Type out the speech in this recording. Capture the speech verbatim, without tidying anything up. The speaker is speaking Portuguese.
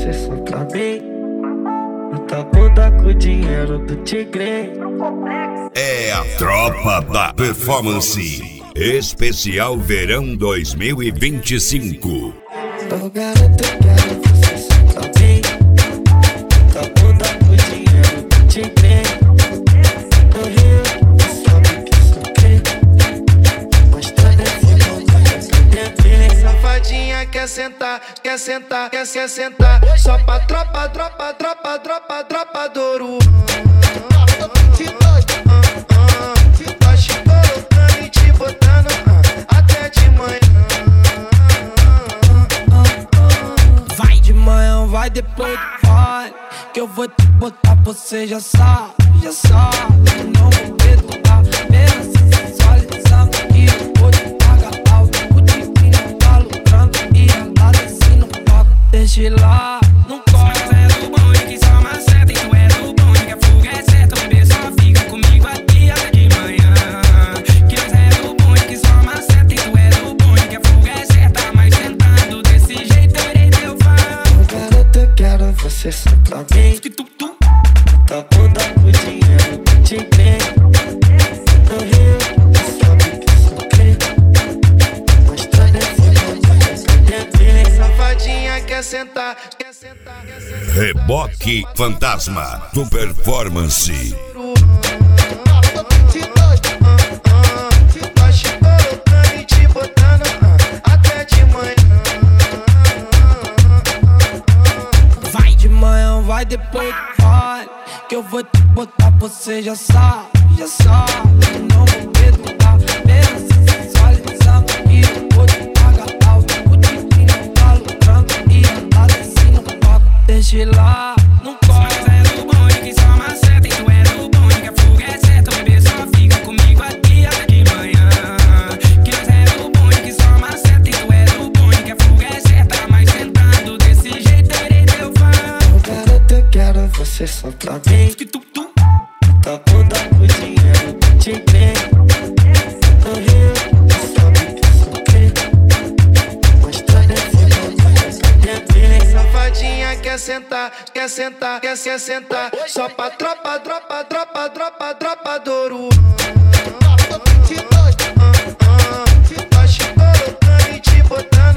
você só pra mim. Muita bunda com o dinheiro do tigre. É a tropa da performance. Especial Verão dois mil e vinte e cinco. Tô garoto, quero você só pra mim. Muita bunda com o dinheiro do tigre. No Rio, tu sabe que sou crente. Mostrando esse mundo pra beber. Safadinha quer sentar, quer sentar, quer, quer sentar. Só pra tropa, tropa, tropa, tropa, tropa do ouro. Tá te colocando e te botando até de manhã. Vai de manhã, vai depois do pai, que eu vou te botar, você já sabe, já sabe. Não vou perdoar, apenas sensualizando que eu vou te pagar alto. O divino tá lucrando e ela desce no palco. Deixa ir lá, não corre. Mas é do bom e que só maceta, e tu é do bom e que a fuga é certa. O bebê só fica comigo aqui até de manhã. Que nós é do bom e que só maceta, e tu é do bom e que a fuga é certa. Mas tentando desse jeito eu irei teu fã. Tô garoto, eu quero você só pra mim. Tá bunda com o dinheiro do tigre. No Rio, tu sabe que sou crente. Mostrando esse mundo pra beber. Safadinha quer sentar, quer sentar, quer sentar. Reboque Fantasma do Performance. Tá te colocando e te botando até de manhã. Vai de manhã, vai depois do pai, que eu vou te botar, você já sabe, já sabe. Não vou perdoar, apenas sensualizando que eu vou te pagar alto. O divino tá lucrando e ela desce no palco. Deixa ir lá, não corre. Mas é do bom e que só maceta, e tu é do bom e que a fuga é certa. O bebê só fica comigo aqui até de manhã. Que nós é do bom e que só maceta, e tu é do bom e que a fuga é certa. Mas tentando desse jeito eu irei teu fã. Tô garoto, eu quero você só pra mim. Tá bunda com o dinheiro do tigre. No Rio, tu sabe que sou crente. Mostrando esse mundo pra beber. Safadinha quer sentar, quer sentar, quer, quer sentar. Só pra tropa, tropa, tropa, tropa, tropa do ouro. Tá te colocando e te botando